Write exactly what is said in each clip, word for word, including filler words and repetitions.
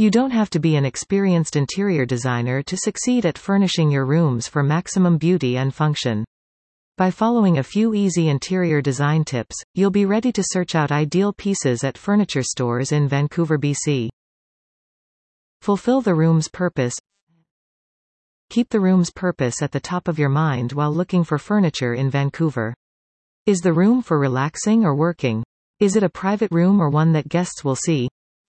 You don't have to be an experienced interior designer to succeed at furnishing your rooms for maximum beauty and function. By following a few easy interior design tips, you'll be ready to search out ideal pieces at furniture stores in Vancouver, B C. Fulfill the room's purpose. Keep the room's purpose at the top of your mind while looking for furniture in Vancouver. Is the room for relaxing or working? Is it a private room or one that guests will see?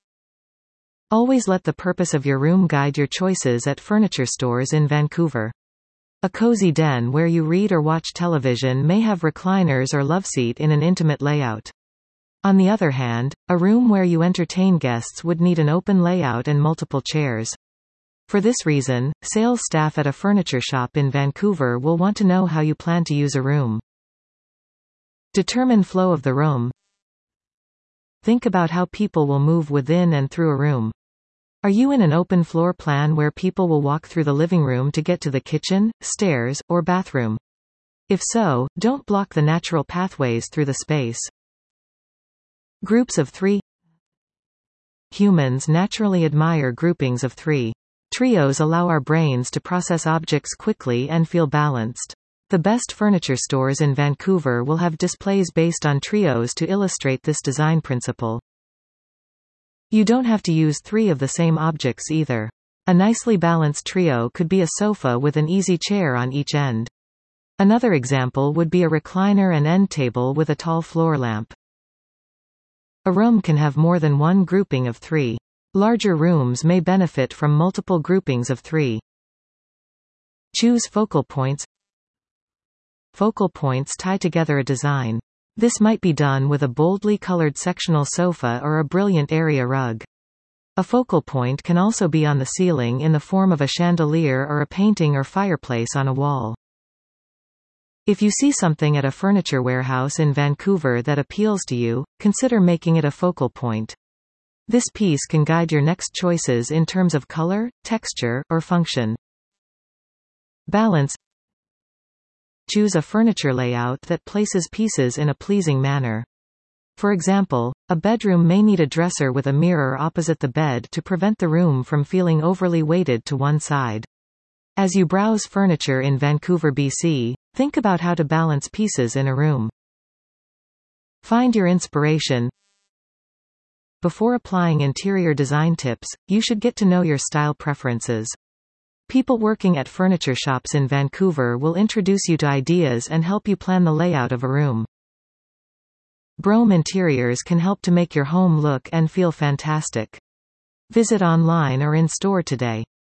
Always let the purpose of your room guide your choices at furniture stores in Vancouver. A cozy den where you read or watch television may have recliners or loveseat in an intimate layout. On the other hand, a room where you entertain guests would need an open layout and multiple chairs. For this reason, sales staff at a furniture shop in Vancouver will want to know how you plan to use a room. Determine flow of the room. Think about how people will move within and through a room. Are you in an open floor plan where people will walk through the living room to get to the kitchen, stairs, or bathroom? If so, don't block the natural pathways through the space. Groups of three. Humans naturally admire groupings of three. Trios allow our brains to process objects quickly and feel balanced. The best furniture stores in Vancouver will have displays based on trios to illustrate this design principle. You don't have to use three of the same objects either. A nicely balanced trio could be a sofa with an easy chair on each end. Another example would be a recliner and end table with a tall floor lamp. A room can have more than one grouping of three. Larger rooms may benefit from multiple groupings of three. Choose focal points. Focal points tie together a design. This might be done with a boldly colored sectional sofa or a brilliant area rug. A focal point can also be on the ceiling in the form of a chandelier or a painting or fireplace on a wall. If you see something at a furniture warehouse in Vancouver that appeals to you, consider making it a focal point. This piece can guide your next choices in terms of color, texture, or function. Balance. Choose a furniture layout that places pieces in a pleasing manner. For example, a bedroom may need a dresser with a mirror opposite the bed to prevent the room from feeling overly weighted to one side. As you browse furniture in Vancouver, B C, think about how to balance pieces in a room. Find your inspiration. Before applying interior design tips, you should get to know your style preferences. People working at furniture shops in Vancouver will introduce you to ideas and help you plan the layout of a room. Brome Interiors can help to make your home look and feel fantastic. Visit online or in store today.